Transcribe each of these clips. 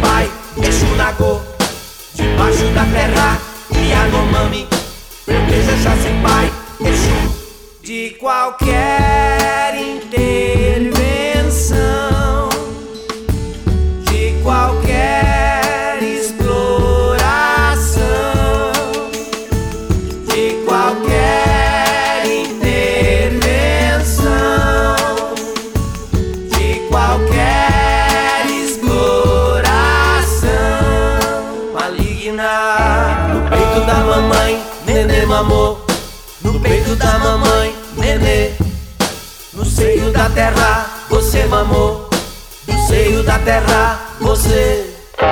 pai, Exu Nagô. Debaixo da terra, Yanomami, proteja Jaci pai, Exu. De qualquer intervenção, de qualquer exploração, de qualquer intervenção, de qualquer exploração maligna. No peito da mamãe, nenê mamou. No peito da mamãe, nenê. No seio da terra, você mamou. No seio da terra, você.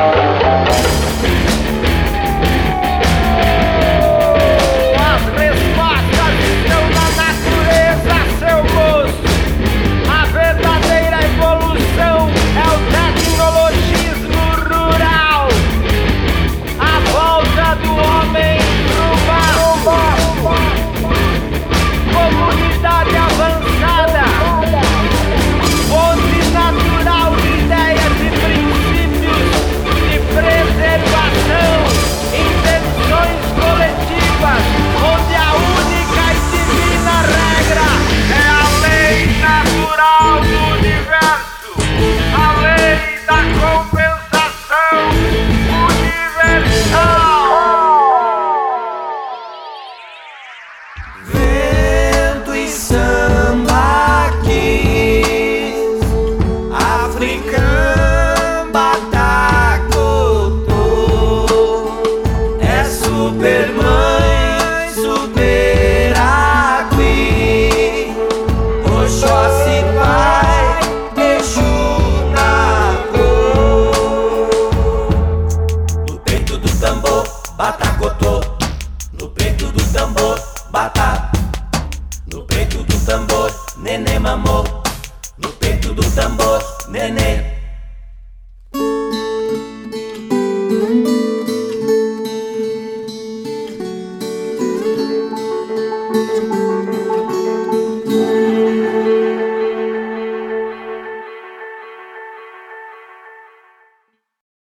As respostas estão na natureza, seu moço. A verdadeira evolução é o tecnologismo rural. A volta do homem pro barro. Comunidade avançada. Fonte natural de ideias e princípios de preservação. Intenções coletivas, onde a única e divina regra é a lei natural do universo, a lei da compensação universal. Vento e samba quis, Africamba tacotô. É supermãe, super aqui, Oxóssi pai, Exu Nagô. No peito do tambor, batacotô. No peito do tambor, bata. No peito do tambor, nenê mamou. No peito do tambor, nenê.